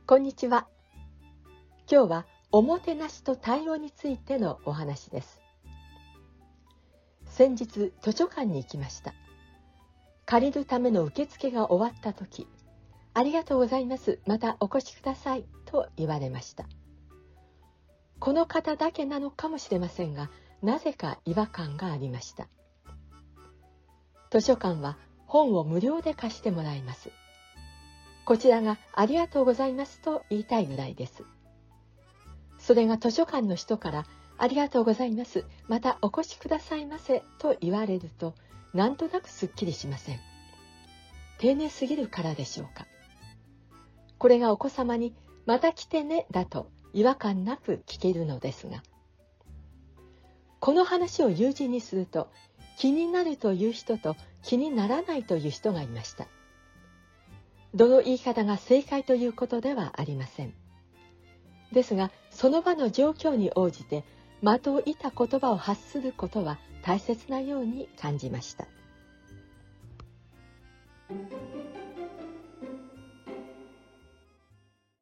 こんにちは。今日はおもてなしと対応についてのお話です。先日図書館に行きました。借りるための受付が終わった時、ありがとうございます。またお越しくださいと言われました。この方だけなのかもしれませんが、なぜか違和感がありました。図書館は本を無料で貸してもらいます。こちらがありがとうございますと言いたいぐらいです。それが図書館の人からありがとうございます。またお越しくださいませと言われると、なんとなくすっきりしません。丁寧すぎるからでしょうか。これがお子様にまた来てねだと違和感なく聞けるのですが、この話を友人にすると、気になるという人と気にならないという人がいました。どの言い方が正解ということではありません。ですが、その場の状況に応じて的を射た言葉を発することは大切なように感じました。